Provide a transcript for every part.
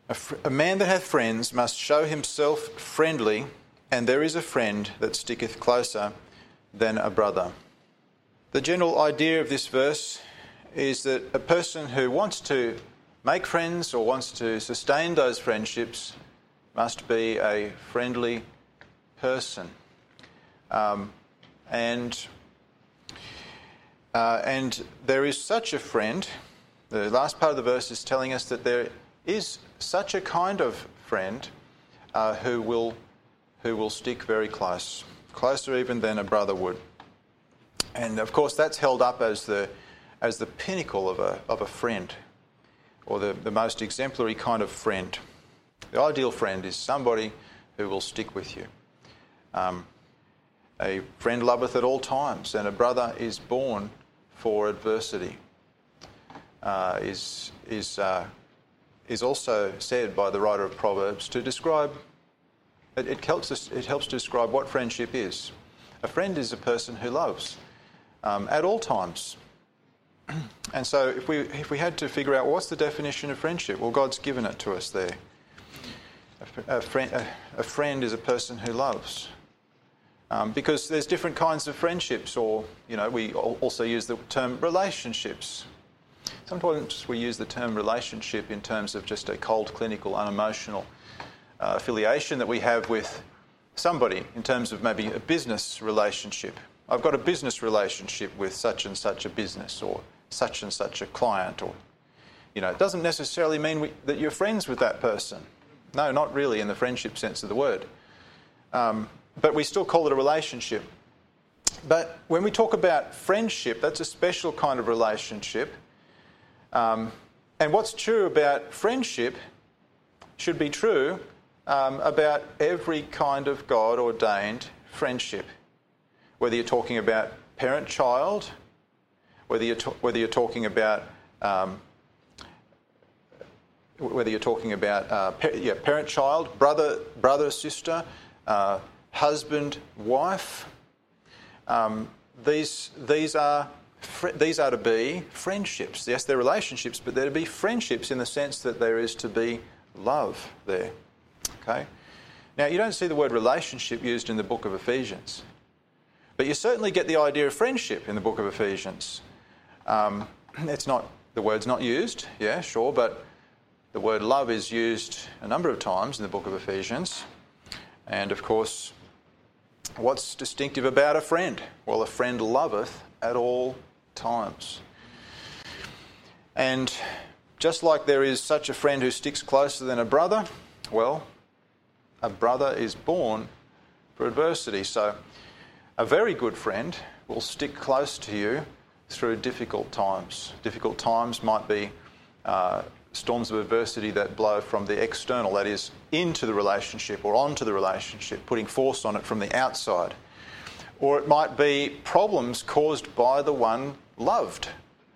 A man that hath friends must show himself friendly, and there is a friend that sticketh closer than a brother. The general idea of this verse is that a person who wants to make friends or wants to sustain those friendships must be a friendly person. And there is such a friend. The last part of the verse is telling us that there is such a kind of friend who will stick very close, closer even than a brother would. And of course, that's held up as the pinnacle of a friend, or the most exemplary kind of friend. The ideal friend is somebody who will stick with you. A friend loveth at all times, and a brother is born for adversity. Is also said by the writer of Proverbs to describe. It helps to describe what friendship is. A friend is a person who loves at all times. And so, if we had to figure out what's the definition of friendship, well, God's given it to us there. A friend is a person who loves. Because there's different kinds of friendships, or, we also use the term relationships. Sometimes we use the term relationship in terms of just a cold, clinical, unemotional affiliation that we have with somebody, in terms of maybe a business relationship. I've got a business relationship with such and such a business, or such and such a client, or, it doesn't necessarily mean that you're friends with that person. No, not really in the friendship sense of the word. But we still call it a relationship. But when we talk about friendship, that's a special kind of relationship. And what's true about friendship should be true about every kind of God-ordained friendship. Whether you're talking about parent-child, whether you're talking about parent-child, brother-sister, husband, wife. These are to be friendships. Yes, they're relationships, but they're to be friendships in the sense that there is to be love there. Okay. Now, you don't see the word relationship used in the book of Ephesians, but you certainly get the idea of friendship in the book of Ephesians. The word's not used, yeah, sure, but the word love is used a number of times in the book of Ephesians. And of course, what's distinctive about a friend? Well, a friend loveth at all times. And just like there is such a friend who sticks closer than a brother, well, a brother is born for adversity. So a very good friend will stick close to you through difficult times. Difficult times might be storms of adversity that blow from the external, that is, into the relationship or onto the relationship, putting force on it from the outside. Or it might be problems caused by the one loved.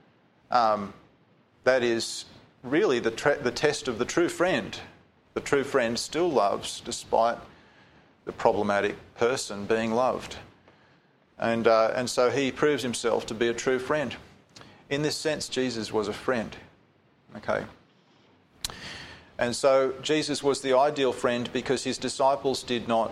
That is really the test of the true friend. The true friend still loves despite the problematic person being loved. And so he proves himself to be a true friend. In this sense, Jesus was a friend. Okay. And so Jesus was the ideal friend because his disciples did not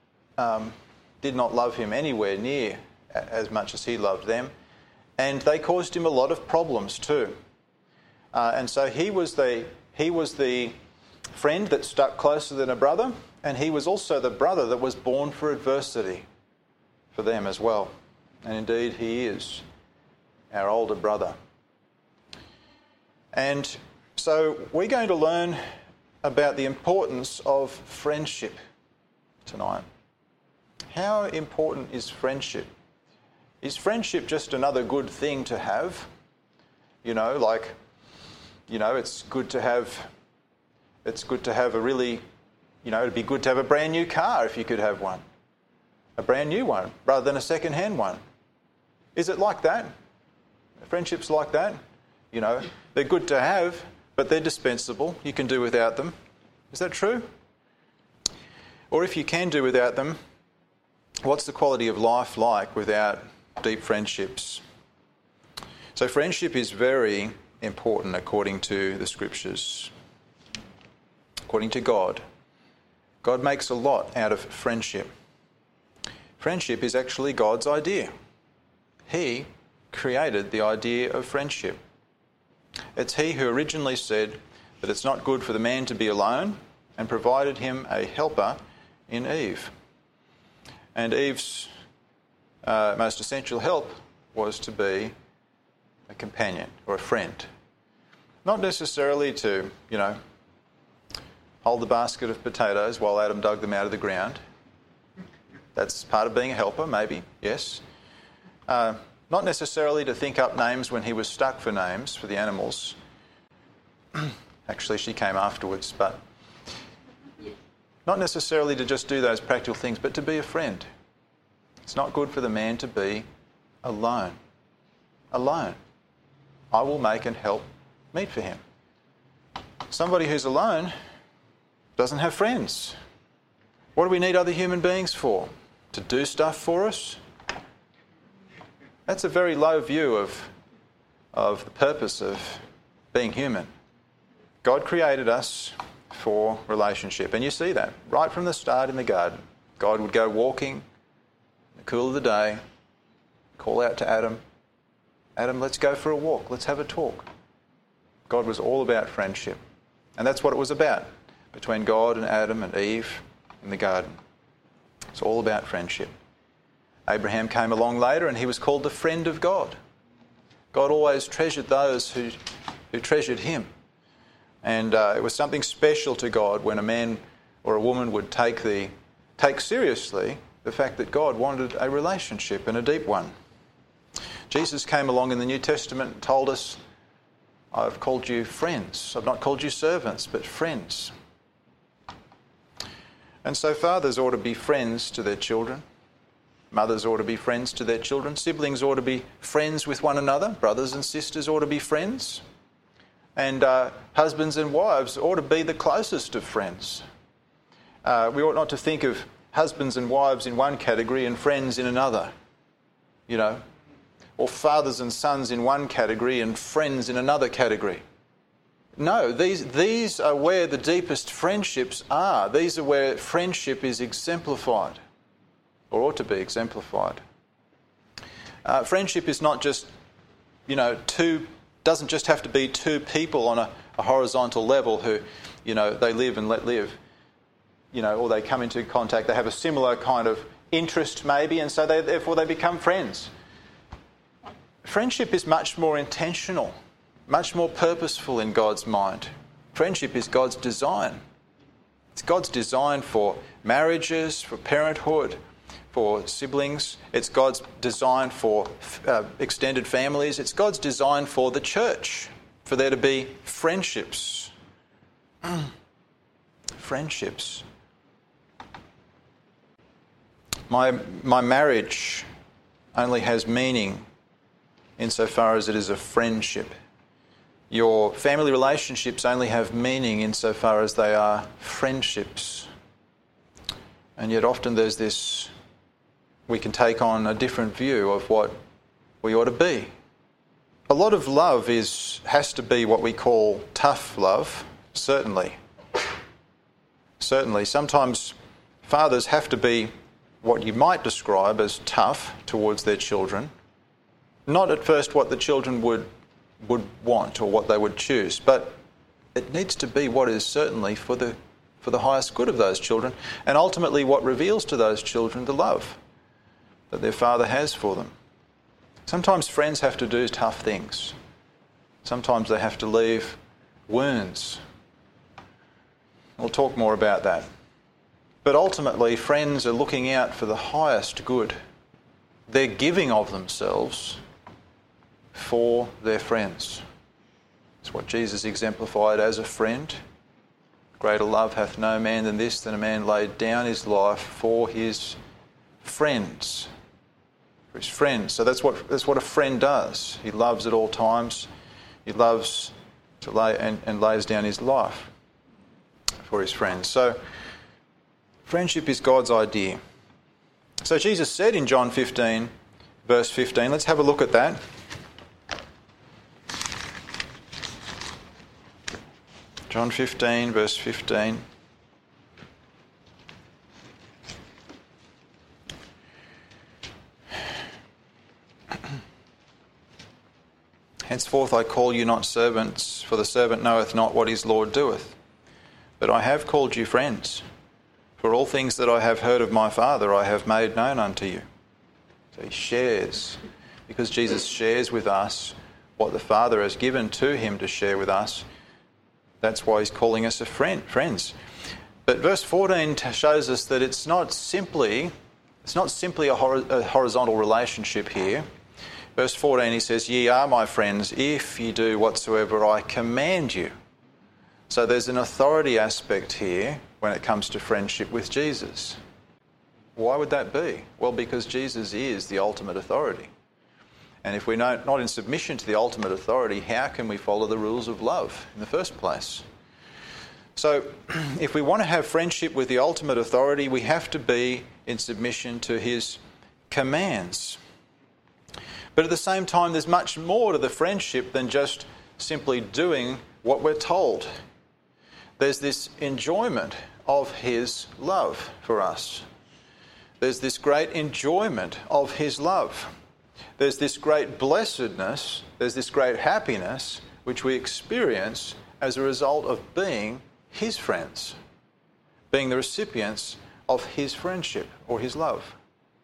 love him anywhere near as much as he loved them, and they caused him a lot of problems too. And so he was the friend that stuck closer than a brother, and he was also the brother that was born for adversity for them as well. And indeed, he is our older brother. And so we're going to learn about the importance of friendship tonight. How important is friendship? Is friendship just another good thing to have? It's good to have a really, it'd be good to have a brand new car if you could have one. A brand new one rather than a second-hand one. Is it like that? Friendships like that? They're good to have, but they're dispensable. You can do without them. Is that true? Or if you can do without them, what's the quality of life like without deep friendships? So friendship is very important according to the Scriptures. according to God. God makes a lot out of friendship. Friendship is actually God's idea. He created the idea of friendship. It's He who originally said that it's not good for the man to be alone and provided him a helper in Eve. And Eve's most essential help was to be a companion or a friend. Not necessarily to, hold the basket of potatoes while Adam dug them out of the ground. That's part of being a helper, maybe, yes. Not necessarily to think up names when he was stuck for names for the animals. Actually, she came afterwards, but not necessarily to just do those practical things, but to be a friend. It's not good for the man to be alone. Alone. I will make and help meet for him. Somebody who's alone doesn't have friends. What do we need other human beings for? To do stuff for us? That's a very low view of the purpose of being human. God created us for relationship, and you see that right from the start in the garden. God would go walking in the cool of the day, call out to Adam, Adam, let's go for a walk, let's have a talk. God was all about friendship, and that's what it was about between God and Adam and Eve in the garden. It's all about friendship. Abraham came along later and he was called the friend of God. God always treasured those who treasured him. And it was something special to God when a man or a woman would take seriously the fact that God wanted a relationship, and a deep one. Jesus came along in the New Testament and told us, I've called you friends. I've not called you servants, but friends. And so fathers ought to be friends to their children. Mothers ought to be friends to their children. Siblings ought to be friends with one another. Brothers and sisters ought to be friends. And husbands and wives ought to be the closest of friends. We ought not to think of husbands and wives in one category and friends in another, or fathers and sons in one category and friends in another category. No, these are where the deepest friendships are. These are where friendship is exemplified, or ought to be exemplified. Friendship is not just, doesn't just have to be two people on a horizontal level who, they live and let live, or they come into contact, they have a similar kind of interest maybe, and so therefore they become friends. Friendship is much more intentional, much more purposeful in God's mind. Friendship is God's design. It's God's design for marriages, for parenthood, for siblings. It's God's design for extended families. It's God's design for the church, for there to be friendships. Friendships. My marriage only has meaning insofar as it is a friendship. Your family relationships only have meaning insofar as they are friendships. And yet often there's this, we can take on a different view of what we ought to be. A lot of love has to be what we call tough love, certainly. Certainly. Sometimes fathers have to be what you might describe as tough towards their children. Not at first what the children would want or what they would choose, but it needs to be what is certainly for the highest good of those children, and ultimately what reveals to those children the love that their father has for them. Sometimes friends have to do tough things. Sometimes they have to leave wounds. We'll talk more about that. But ultimately, friends are looking out for the highest good. They're giving of themselves for their friends. It's what Jesus exemplified as a friend. Greater love hath no man than this, than a man laid down his life for his friends. For his friends. So that's what a friend does. He loves at all times. He loves to lay and lays down his life for his friends. So friendship is God's idea. So Jesus said in John 15, verse 15, let's have a look at that. John 15, verse 15. Henceforth I call you not servants, for the servant knoweth not what his Lord doeth. But I have called you friends, for all things that I have heard of my Father I have made known unto you. So he shares, because Jesus shares with us what the Father has given to him to share with us. That's why he's calling us friends. But verse 14 shows us that it's not simply a horizontal relationship here. Verse 14 he says, "Ye are my friends if ye do whatsoever I command you." So there's an authority aspect here when it comes to friendship with Jesus. Why would that be? Well, because Jesus is the ultimate authority. And if we're not in submission to the ultimate authority, how can we follow the rules of love in the first place? So if we want to have friendship with the ultimate authority, we have to be in submission to his commands. But at the same time, there's much more to the friendship than just simply doing what we're told. There's this enjoyment of his love for us. There's this great enjoyment of his love. There's this great blessedness, there's this great happiness which we experience as a result of being his friends, being the recipients of his friendship or his love.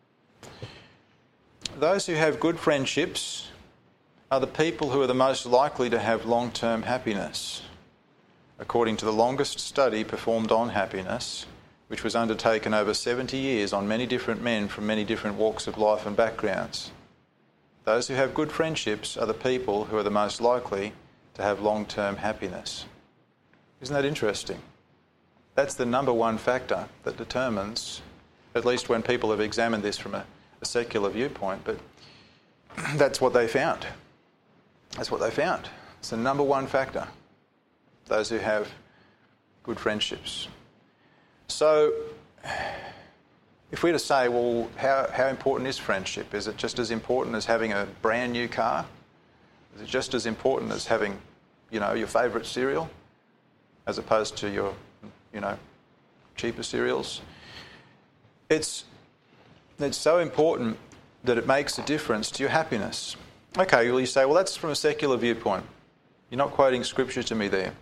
Those who have good friendships are the people who are the most likely to have long-term happiness, according to the longest study performed on happiness, which was undertaken over 70 years on many different men from many different walks of life and backgrounds. Those who have good friendships are the people who are the most likely to have long-term happiness. Isn't that interesting? That's the number one factor that determines, at least when people have examined this from a secular viewpoint, but that's what they found. That's what they found. It's the number one factor. Those who have good friendships. So, if we're to say, well, how important is friendship? Is it just as important as having a brand new car? Is it just as important as having, your favourite cereal, as opposed to your, cheaper cereals? It's so important that it makes a difference to your happiness. Okay, well, you say, well, that's from a secular viewpoint. You're not quoting scripture to me there.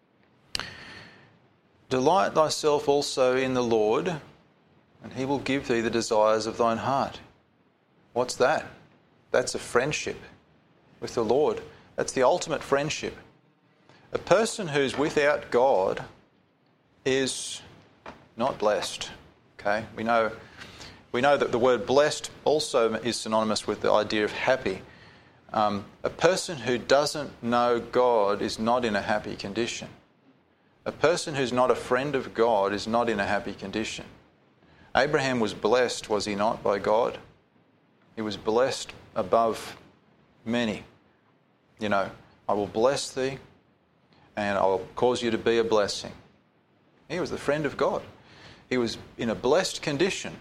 Delight thyself also in the Lord, and he will give thee the desires of thine heart. What's that? That's a friendship with the Lord. That's the ultimate friendship. A person who's without God is not blessed. Okay? We know that the word blessed also is synonymous with the idea of happy. A person who doesn't know God is not in a happy condition. A person who's not a friend of God is not in a happy condition. Abraham was blessed, was he not, by God? He was blessed above many. I will bless thee and I will cause you to be a blessing. He was the friend of God. He was in a blessed condition.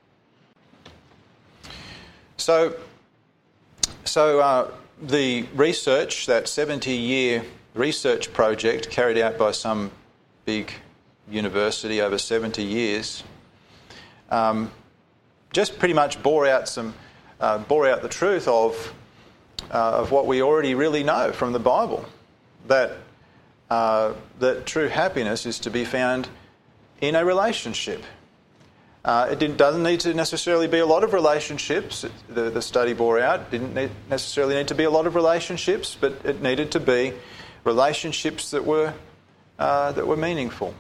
So the research, that 70-year research project carried out by some big university over 70 years, just pretty much bore out the truth of what we already really know from the Bible, that true happiness is to be found in a relationship. It doesn't need to necessarily be a lot of relationships. The study bore out didn't necessarily need to be a lot of relationships, but it needed to be relationships that were meaningful.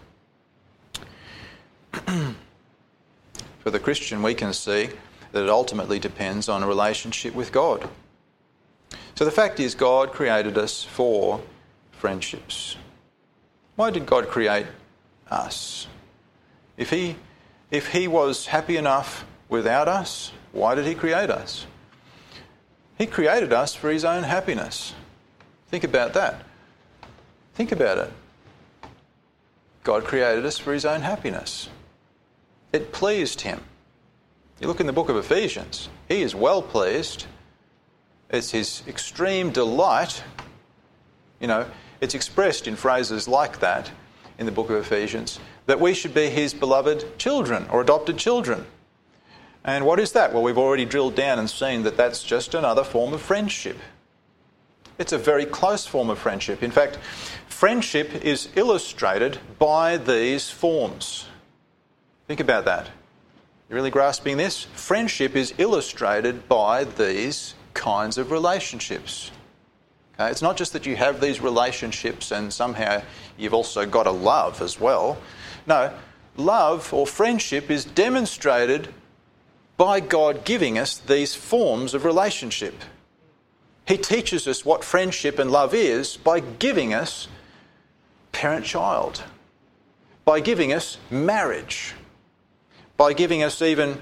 For the Christian, we can see that it ultimately depends on a relationship with God. So the fact is, God created us for friendships. Why did God create us? If he was happy enough without us, why did he create us? He created us for his own happiness. Think about that. Think about it. God created us for his own happiness. It pleased him. You look in the book of Ephesians, he is well pleased. It's his extreme delight. it's expressed in phrases like that in the book of Ephesians, that we should be his beloved children or adopted children. And what is that? Well, we've already drilled down and seen that that's just another form of friendship. It's a very close form of friendship. In fact, friendship is illustrated by these forms. Think about that. You really grasping this? Friendship is illustrated by these kinds of relationships. Okay? It's not just that you have these relationships and somehow you've also got a love as well. No, love or friendship is demonstrated by God giving us these forms of relationship. He teaches us what friendship and love is by giving us parent-child, by giving us marriage, by giving us even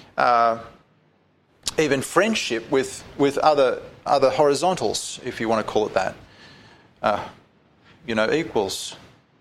friendship with other horizontals, if you want to call it that, equals.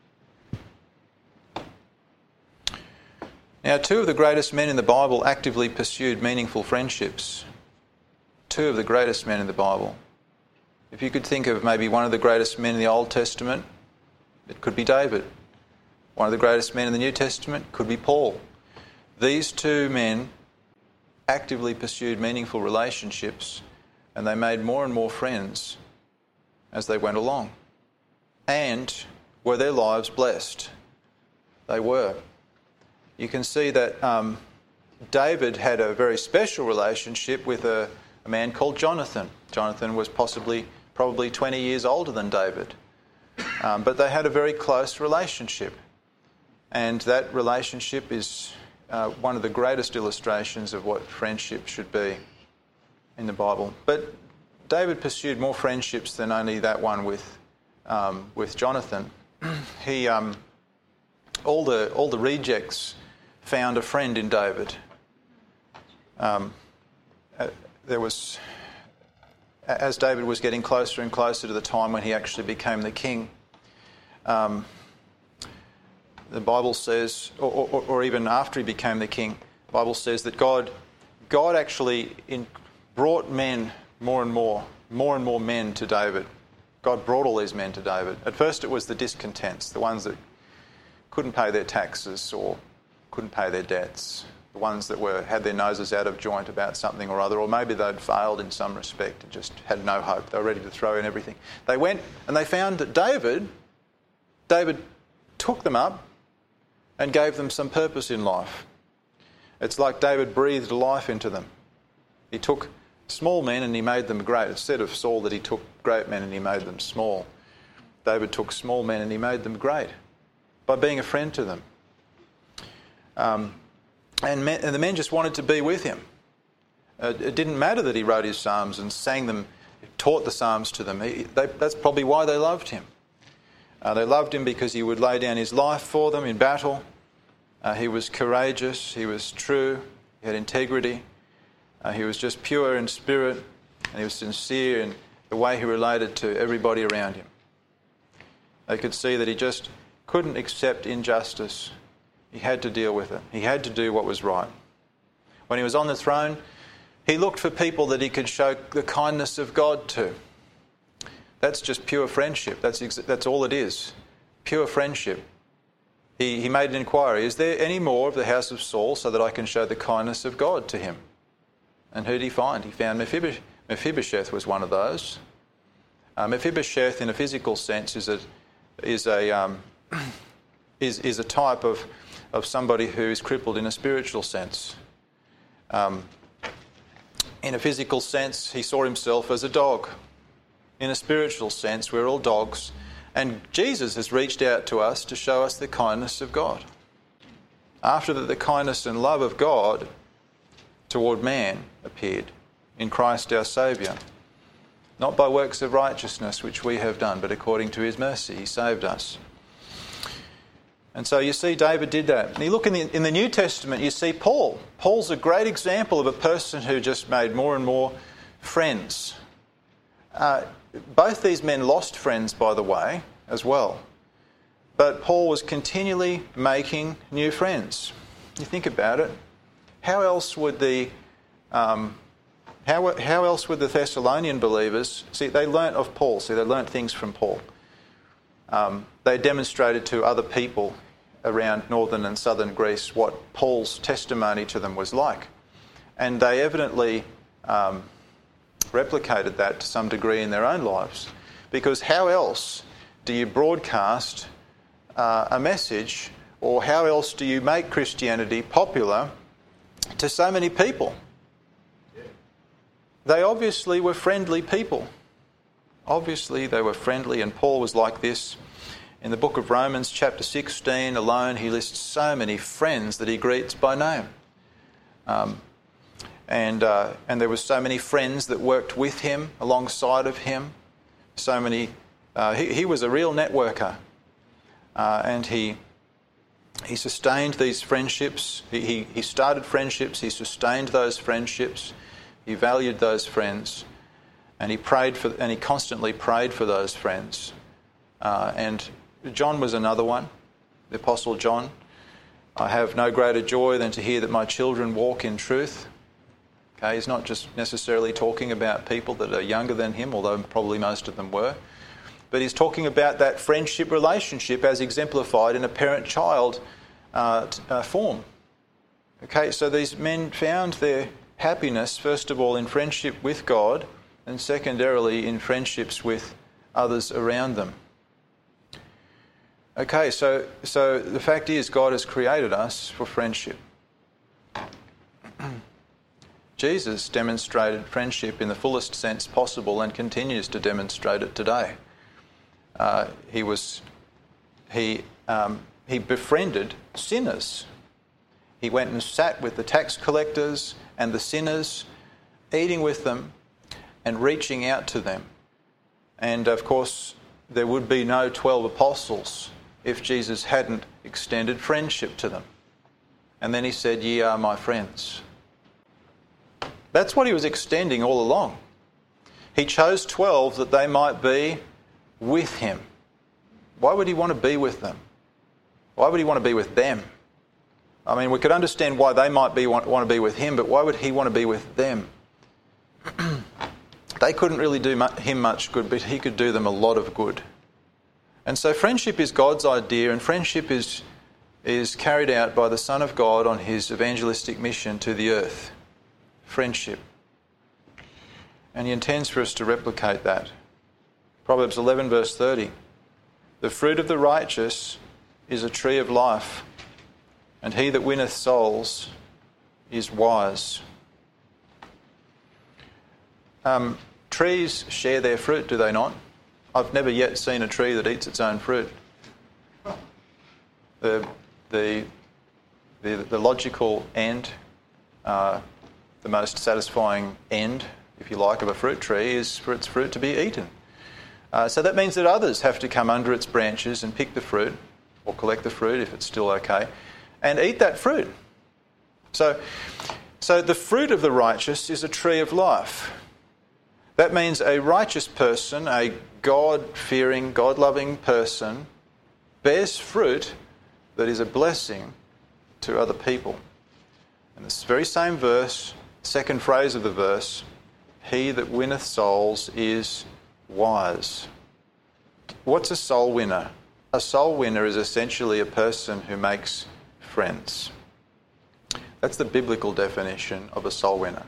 Now, two of the greatest men in the Bible actively pursued meaningful friendships. Two of the greatest men in the Bible. If you could think of maybe one of the greatest men in the Old Testament, it could be David. One of the greatest men in the New Testament could be Paul. These two men actively pursued meaningful relationships, and they made more and more friends as they went along. And were their lives blessed? They were. You can see that David had a very special relationship with a man called Jonathan. Jonathan was probably 20 years older than David. But they had a very close relationship. And that relationship is one of the greatest illustrations of what friendship should be in the Bible. But David pursued more friendships than only that one with Jonathan. He all the rejects found a friend in David. As David was getting closer and closer to the time when he actually became the king, the Bible says, or even after he became the king, the Bible says that God actually brought men more and more men to David. God brought all these men to David. At first it was the discontents, the ones that couldn't pay their taxes or couldn't pay their debts, the ones that had their noses out of joint about something or other, or maybe they'd failed in some respect and just had no hope. They were ready to throw in everything. They went and they found that David took them up and gave them some purpose in life. It's like David breathed life into them. He took small men and he made them great. Instead of Saul that he took great men and he made them small, David took small men and he made them great by being a friend to them. And the men just wanted to be with him. It didn't matter that he wrote his psalms and sang them, taught the psalms to them. That's probably why they loved him. They loved him because he would lay down his life for them in battle. He was courageous, he was true, he had integrity, he was just pure in spirit, and he was sincere in the way he related to everybody around him. They could see that he just couldn't accept injustice. He had to deal with it. He had to do what was right. When he was on the throne, he looked for people that he could show the kindness of God to. That's just pure friendship. That's all it is. Pure friendship. He made an inquiry, is there any more of the house of Saul so that I can show the kindness of God to him? And who did he find? He found Mephibosheth. Mephibosheth was one of those. Mephibosheth in a physical sense is a type of somebody who is crippled in a spiritual sense. In a physical sense, he saw himself as a dog. In a spiritual sense, we're all dogs. And Jesus has reached out to us to show us the kindness of God. After that, the kindness and love of God toward man appeared in Christ our Saviour. Not by works of righteousness which we have done, but according to his mercy he saved us. And so you see David did that. And you look in the New Testament, you see Paul. Paul's a great example of a person who just made more and more friends. Both these men lost friends, by the way, as well. But Paul was continually making new friends. You think about it. How else would the Thessalonian believers... See, they learnt of Paul. See, they learnt things from Paul. They demonstrated to other people around northern and southern Greece what Paul's testimony to them was like. And they evidently replicated that to some degree in their own lives. Because how else do you broadcast a message, or how else do you make Christianity popular to so many people? They obviously were friendly people. Obviously they were friendly, and Paul was like this. In the book of Romans chapter 16 alone, he lists so many friends that he greets by name. And there were so many friends that worked with him, alongside of him. So many. He was a real networker, and he sustained these friendships. He started friendships. He sustained those friendships. He valued those friends, and he constantly prayed for those friends. And John was another one, the Apostle John. I have no greater joy than to hear that my children walk in truth. Okay, he's not just necessarily talking about people that are younger than him, although probably most of them were, but he's talking about that friendship relationship as exemplified in a parent-child form. Okay, so these men found their happiness, first of all, in friendship with God, and secondarily in friendships with others around them. Okay, so the fact is God has created us for friendship. Jesus demonstrated friendship in the fullest sense possible and continues to demonstrate it today. He befriended sinners. He went and sat with the tax collectors and the sinners, eating with them and reaching out to them. And of course, there would be no 12 apostles if Jesus hadn't extended friendship to them. And then he said, "Ye are my friends." That's what he was extending all along. He chose 12 that they might be with him. Why would he want to be with them? Why would he want to be with them? I mean, we could understand why they might want to be with him, but why would he want to be with them? They couldn't really do him much good, but he could do them a lot of good. And so friendship is God's idea, and friendship is carried out by the Son of God on his evangelistic mission to the earth. Friendship. And he intends for us to replicate that. Proverbs 11 verse 30. The fruit of the righteous is a tree of life, and he that winneth souls is wise. Trees share their fruit, do they not? I've never yet seen a tree that eats its own fruit. The logical end, the most satisfying end, if you like, of a fruit tree is for its fruit to be eaten. So that means that others have to come under its branches and pick the fruit, or collect the fruit if it's still okay, and eat that fruit. So the fruit of the righteous is a tree of life. That means a righteous person, a God-fearing, God-loving person, bears fruit that is a blessing to other people. And this very same verse, second phrase of the verse, he that winneth souls is wise. What's a soul winner? A soul winner is essentially a person who makes friends. That's the biblical definition of a soul winner.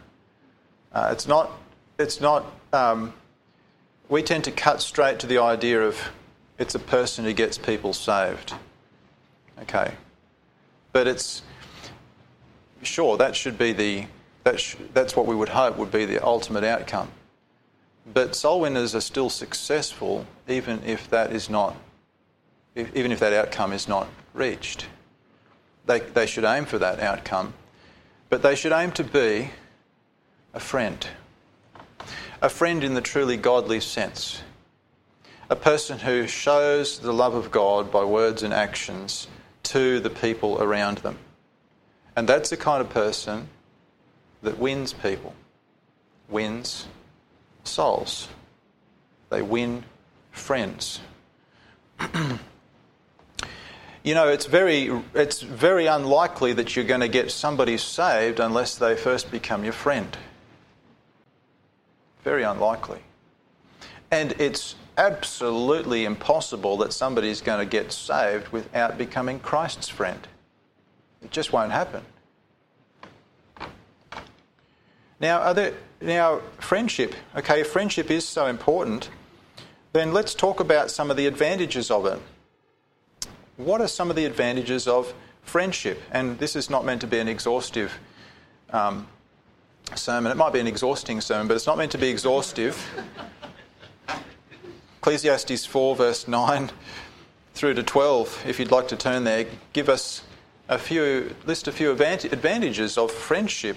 We tend to cut straight to the idea of it's a person who gets people saved. Okay. But it's, sure, that should be that's what we would hope would be the ultimate outcome. But soul winners are still successful even if that outcome is not reached. They should aim for that outcome, but they should aim to be a friend. A friend in the truly godly sense. A person who shows the love of God by words and actions to the people around them. And that's the kind of person that wins people, wins souls. They win friends. You know, it's very unlikely that you're going to get somebody saved unless they first become your friend. Very unlikely. And it's absolutely impossible that somebody's going to get saved without becoming Christ's friend. It just won't happen. Now, friendship. Okay, if friendship is so important, then let's talk about some of the advantages of it. What are some of the advantages of friendship? And this is not meant to be an exhaustive sermon. It might be an exhausting sermon, but it's not meant to be exhaustive. Ecclesiastes 4 verse 9 through to 12, if you'd like to turn there, give us list a few advantages of friendship.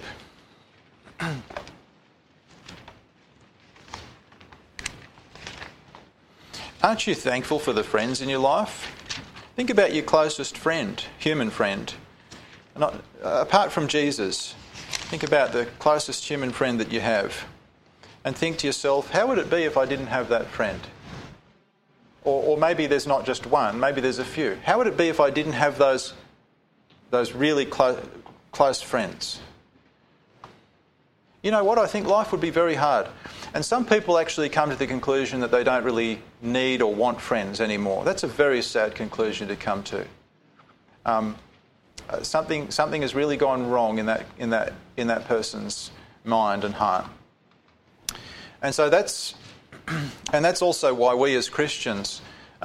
Aren't you thankful for the friends in your life? Think about your closest friend, human friend. Apart from Jesus, think about the closest human friend that you have. And think to yourself, how would it be if I didn't have that friend? Or maybe there's not just one, maybe there's a few. How would it be if I didn't have those really close friends? You know what? I think life would be very hard. And some people actually come to the conclusion that they don't really need or want friends anymore. That's a very sad conclusion to come to. Something has really gone wrong in that person's mind and heart. And so that's also why we as Christians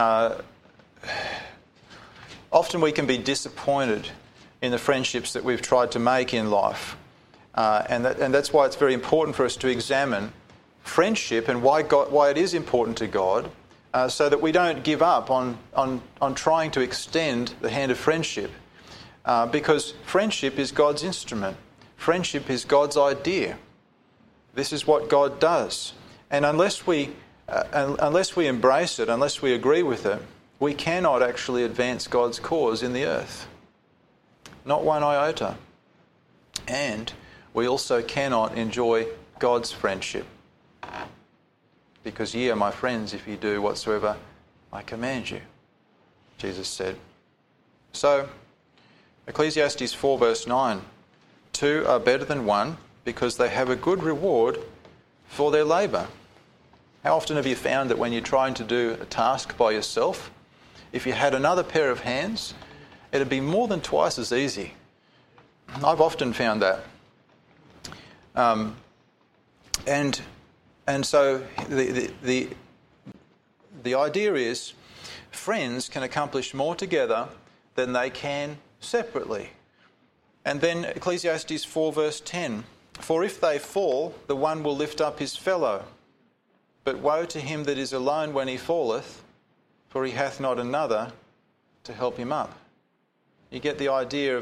often we can be disappointed in the friendships that we've tried to make in life. And that's why it's very important for us to examine friendship and why it is important to God, so that we don't give up on trying to extend the hand of friendship, because friendship is God's instrument. Friendship is God's idea. This is what God does, and unless we embrace it, unless we agree with it, we cannot actually advance God's cause in the earth. Not one iota. And we also cannot enjoy God's friendship. Because ye are my friends if you do whatsoever I command you, Jesus said. So, Ecclesiastes 4 verse 9, 2 are better than one because they have a good reward for their labour. How often have you found that when you're trying to do a task by yourself, if you had another pair of hands, it'd be more than twice as easy? I've often found that. And so the idea is friends can accomplish more together than they can separately. And then Ecclesiastes 4 verse 10, for if they fall, the one will lift up his fellow. But woe to him that is alone when he falleth, for he hath not another to help him up. You get the idea of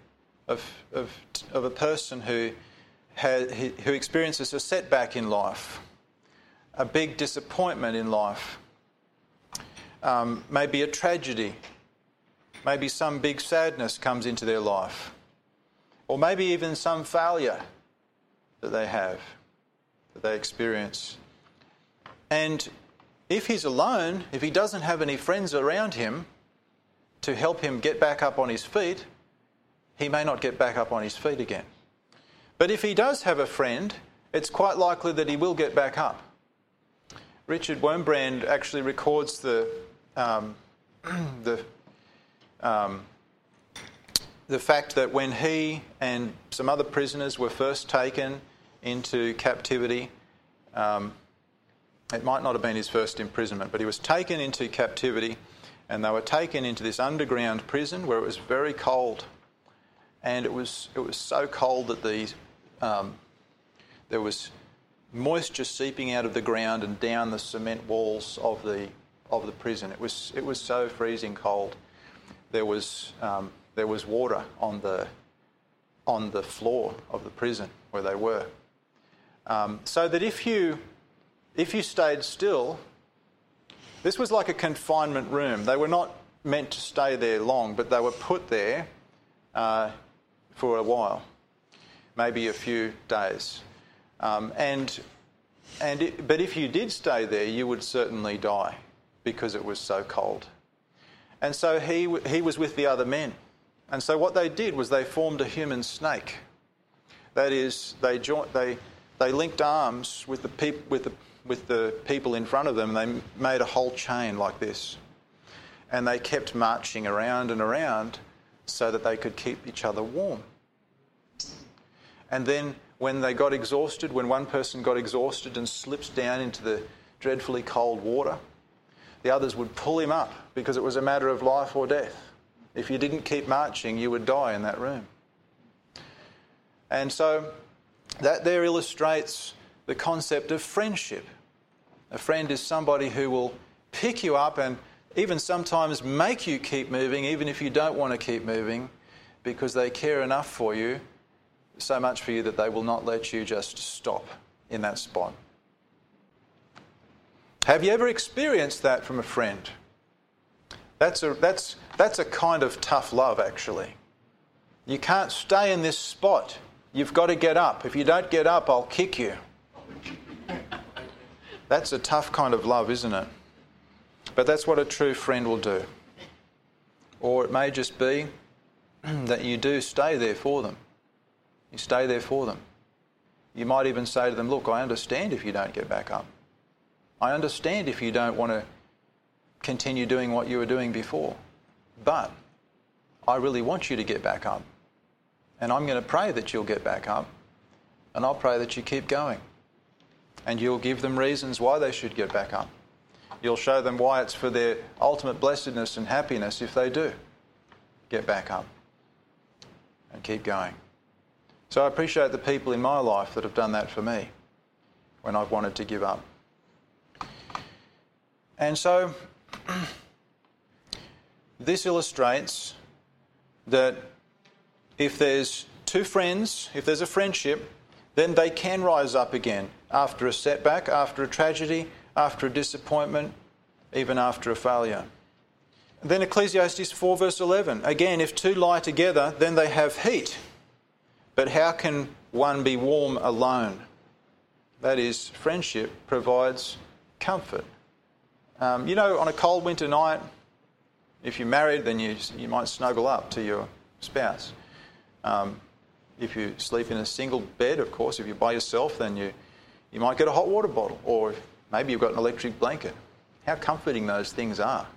a person who experiences a setback in life, a big disappointment in life, maybe a tragedy, maybe some big sadness comes into their life, or maybe even some failure that they experience. And if he's alone, if he doesn't have any friends around him to help him get back up on his feet, he may not get back up on his feet again. But if he does have a friend, it's quite likely that he will get back up. Richard Wurmbrand actually records the fact that when he and some other prisoners were first taken into captivity, it might not have been his first imprisonment, but he was taken into captivity, and they were taken into this underground prison where it was very cold. And it was so cold that there was moisture seeping out of the ground and down the cement walls of the prison. It was so freezing cold. There was water on the floor of the prison where they were. So that if you stayed still, this was like a confinement room. They were not meant to stay there long, but they were put there for a while, maybe a few days. But if you did stay there, you would certainly die because it was so cold. And so he was with the other men. And so what they did was they formed a human snake. That is, they linked arms with with the people in front of them. They made a whole chain like this. And they kept marching around and around so that they could keep each other warm. And then when they got exhausted, when one person got exhausted and slipped down into the dreadfully cold water, the others would pull him up because it was a matter of life or death. If you didn't keep marching, you would die in that room. And so that there illustrates the concept of friendship. A friend is somebody who will pick you up and even sometimes make you keep moving, even if you don't want to keep moving, because they care enough for you, so much for you that they will not let you just stop in that spot. Have you ever experienced that from a friend? That's a kind of tough love, actually. You can't stay in this spot. You've got to get up. If you don't get up, I'll kick you. That's a tough kind of love, isn't it? But that's what a true friend will do. Or it may just be that you do stay there for them. You stay there for them. You might even say to them, look, I understand if you don't get back up. I understand if you don't want to continue doing what you were doing before. But I really want you to get back up. And I'm going to pray that you'll get back up. And I'll pray that you keep going. And you'll give them reasons why they should get back up. You'll show them why it's for their ultimate blessedness and happiness if they do get back up and keep going. So I appreciate the people in my life that have done that for me when I've wanted to give up. And so this illustrates that if there's two friends, if there's a friendship, then they can rise up again after a setback, after a tragedy, after a disappointment, even after a failure. And then Ecclesiastes 4 verse 11. Again, if two lie together, then they have heat. But how can one be warm alone? That is, friendship provides comfort. On a cold winter night, if you're married, then you might snuggle up to your spouse. If you sleep in a single bed, of course, if you're by yourself, then you might get a hot water bottle, or maybe you've got an electric blanket. How comforting those things are.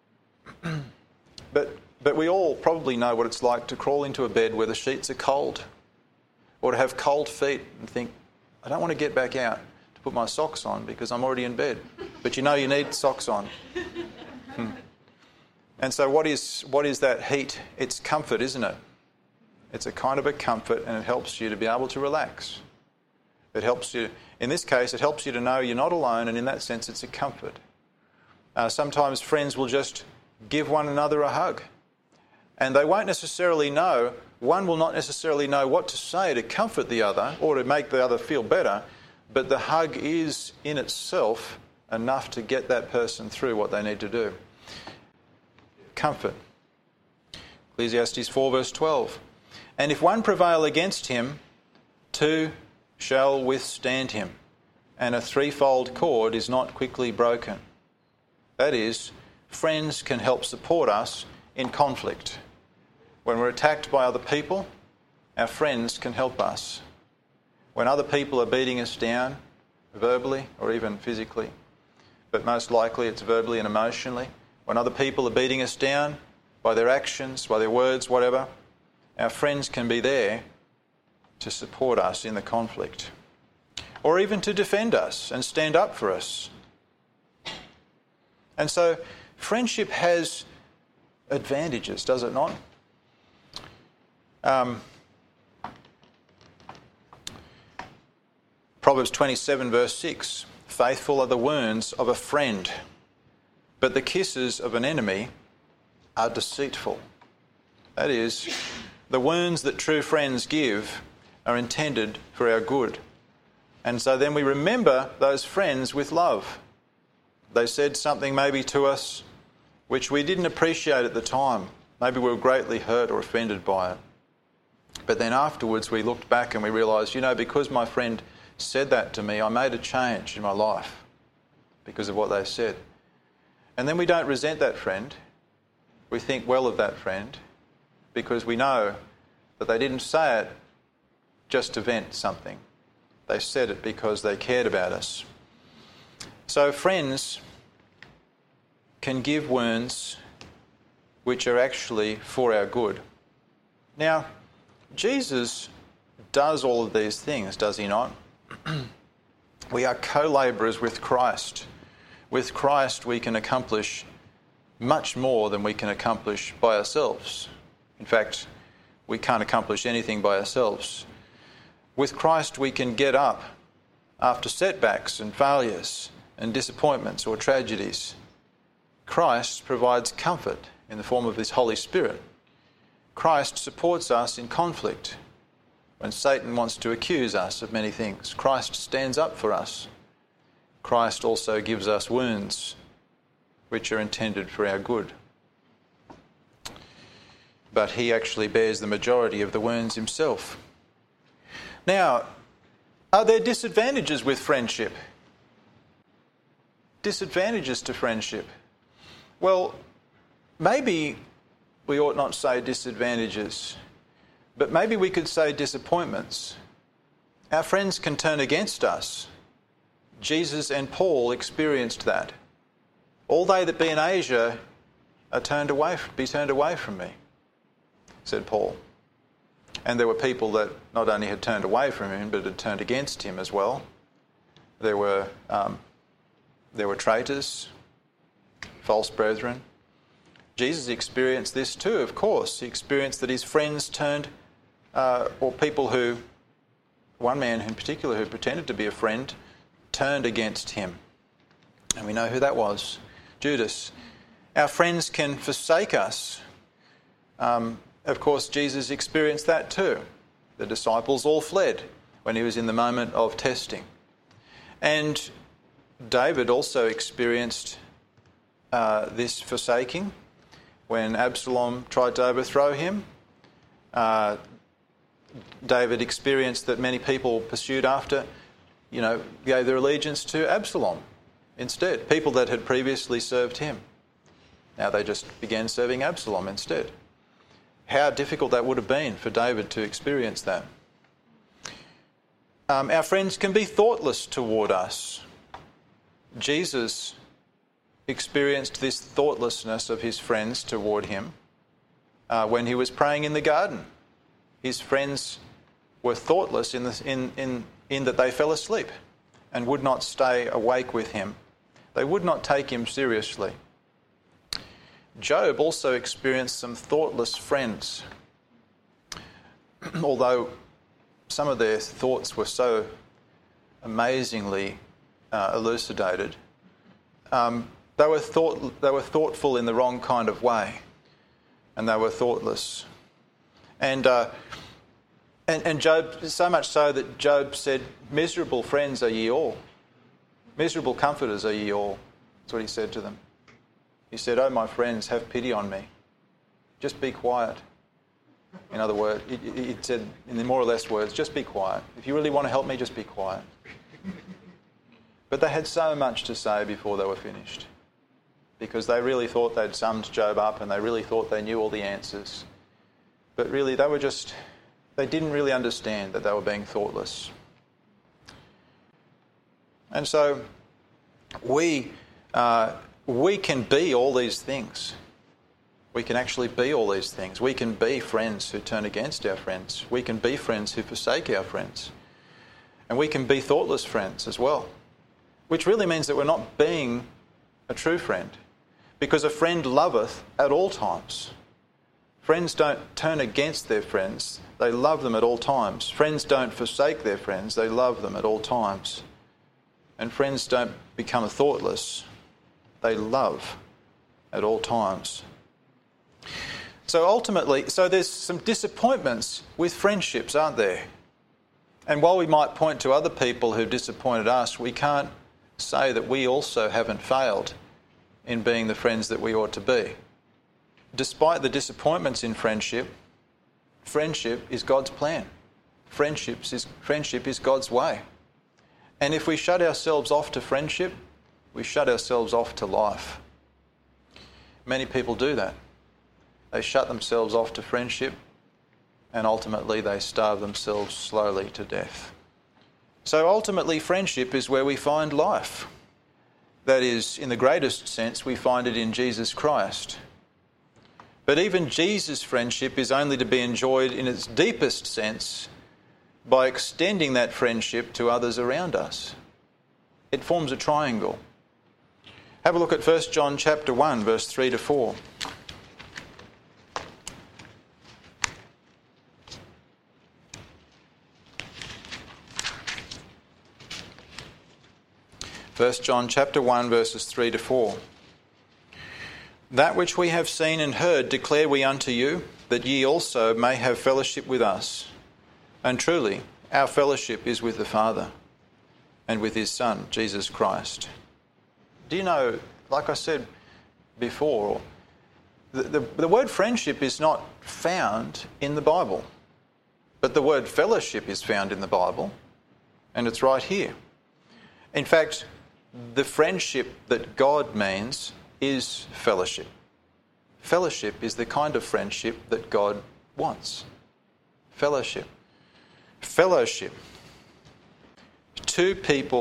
But we all probably know what it's like to crawl into a bed where the sheets are cold, or to have cold feet and think, I don't want to get back out to put my socks on because I'm already in bed. But you know you need socks on. And so what is that heat? It's comfort, isn't it? It's a kind of a comfort, and it helps you to be able to relax. It helps you, in this case, it helps you to know you're not alone, and in that sense it's a comfort. Sometimes friends will just give one another a hug, and they won't necessarily know, one will not necessarily know what to say to comfort the other or to make the other feel better, but the hug is in itself enough to get that person through what they need to do. Comfort. Ecclesiastes 4 verse 12. And if one prevail against him, two shall withstand him, and a threefold cord is not quickly broken. That is, friends can help support us in conflict. When we're attacked by other people, our friends can help us. When other people are beating us down, verbally or even physically, but most likely it's verbally and emotionally, when other people are beating us down by their actions, by their words, whatever, our friends can be there to support us in the conflict, or even to defend us and stand up for us. And so friendship has advantages, does it not? Proverbs 27 verse 6, faithful are the wounds of a friend, but the kisses of an enemy are deceitful. That is, the wounds that true friends give are intended for our good. And so then we remember those friends with love. They said something maybe to us which we didn't appreciate at the time. Maybe we were greatly hurt or offended by it. But then afterwards we looked back and we realised, because my friend said that to me, I made a change in my life because of what they said. And then we don't resent that friend. We think well of that friend because we know that they didn't say it just to vent something. They said it because they cared about us. So friends can give wounds which are actually for our good. Now, Jesus does all of these things, does he not? We are co-labourers with Christ. With Christ we can accomplish much more than we can accomplish by ourselves. In fact, we can't accomplish anything by ourselves. With Christ we can get up after setbacks and failures and disappointments or tragedies. Christ provides comfort in the form of his Holy Spirit. Christ supports us in conflict. When Satan wants to accuse us of many things, Christ stands up for us. Christ also gives us wounds which are intended for our good. But he actually bears the majority of the wounds himself. Now, are there disadvantages with friendship? Disadvantages to friendship? Well, maybe we ought not say disadvantages, but maybe we could say disappointments. Our friends can turn against us. Jesus and Paul experienced that. All they that be in Asia are turned away from me, said Paul. And there were people that not only had turned away from him, but had turned against him as well. There were traitors, false brethren. Jesus experienced this too, of course. He experienced that his friends turned, or people who, one man in particular who pretended to be a friend, turned against him. And we know who that was, Judas. Our friends can forsake us. Of course, Jesus experienced that too. The disciples all fled when he was in the moment of testing. And David also experienced this forsaking when Absalom tried to overthrow him. David experienced that many people pursued after, gave their allegiance to Absalom instead. People that had previously served him. Now they just began serving Absalom instead. How difficult that would have been for David to experience that. Our friends can be thoughtless toward us. Jesus experienced this thoughtlessness of his friends toward him when he was praying in the garden. His friends were thoughtless in that they fell asleep and would not stay awake with him. They would not take him seriously. Job also experienced some thoughtless friends. Although some of their thoughts were so amazingly elucidated, they were thoughtful in the wrong kind of way, and they were thoughtless. And Job, so much so that Job said, "Miserable friends are ye all. Miserable comforters are ye all." That's what he said to them. He said, "Oh, my friends, have pity on me. Just be quiet." In other words, he said, in the more or less words, just be quiet. If you really want to help me, just be quiet. But they had so much to say before they were finished, because they really thought they'd summed Job up and they really thought they knew all the answers. But really, they didn't really understand that they were being thoughtless. And so we can be all these things. We can actually be all these things. We can be friends who turn against our friends. We can be friends who forsake our friends. And we can be thoughtless friends as well, which really means that we're not being a true friend, because a friend loveth at all times. Friends don't turn against their friends. They love them at all times. Friends don't forsake their friends. They love them at all times. And friends don't become thoughtless. They love at all times. So ultimately, there's some disappointments with friendships, aren't there? And while we might point to other people who've disappointed us, we can't say that we also haven't failed in being the friends that we ought to be. Despite the disappointments in friendship is God's plan. Friendship is God's way. And if we shut ourselves off to friendship, we shut ourselves off to life. Many people do that. They shut themselves off to friendship, and ultimately they starve themselves slowly to death. So ultimately, friendship is where we find life. That is, in the greatest sense, we find it in Jesus Christ. But even Jesus' friendship is only to be enjoyed in its deepest sense by extending that friendship to others around us. It forms a triangle. Have a look at 1 John chapter 1, verse 3 to 4. First John chapter 1, verses 3 to 4. That which we have seen and heard declare we unto you, that ye also may have fellowship with us. And truly, our fellowship is with the Father and with his Son, Jesus Christ. Do you know, like I said before, the word friendship is not found in the Bible, but the word fellowship is found in the Bible, and it's right here. In fact, the friendship that God means is fellowship. Fellowship is the kind of friendship that God wants. Fellowship. Fellowship. Two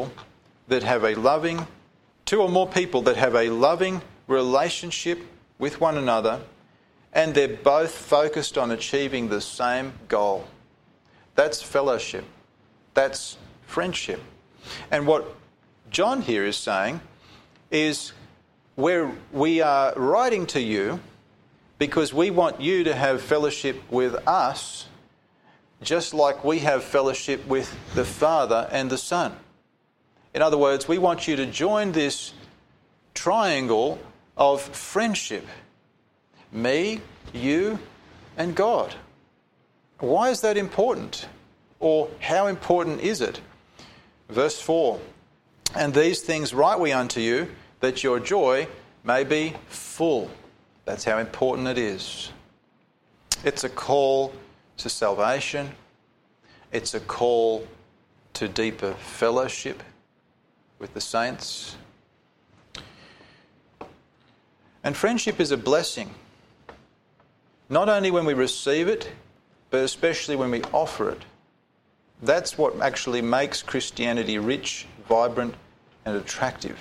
or more people that have a loving relationship with one another, and they're both focused on achieving the same goal. That's fellowship. That's friendship. And what John here is saying is we are writing to you because we want you to have fellowship with us just like we have fellowship with the Father and the Son. In other words, we want you to join this triangle of friendship. Me, you, and God. Why is that important? Or how important is it? Verse 4. And these things write we unto you, that your joy may be full. That's how important it is. It's a call to salvation. It's a call to deeper fellowship with the saints. And friendship is a blessing. Not only when we receive it, but especially when we offer it. That's what actually makes Christianity rich, vibrant, and attractive.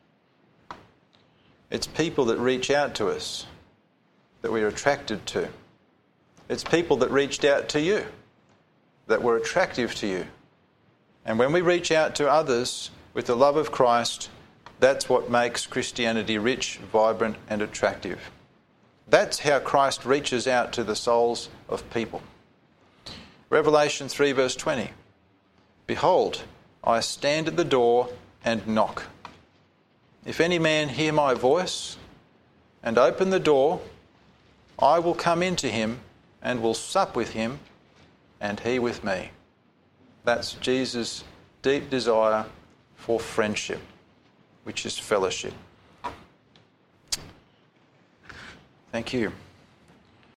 It's people that reach out to us that we're attracted to. It's people that reached out to you that were attractive to you. And when we reach out to others with the love of Christ, that's what makes Christianity rich, vibrant, and attractive. That's how Christ reaches out to the souls of people. Revelation 3 verse 20. Behold, I stand at the door and knock. If any man hear my voice and open the door, I will come into him and will sup with him and he with me. That's Jesus' deep desire for friendship, which is fellowship. Thank you.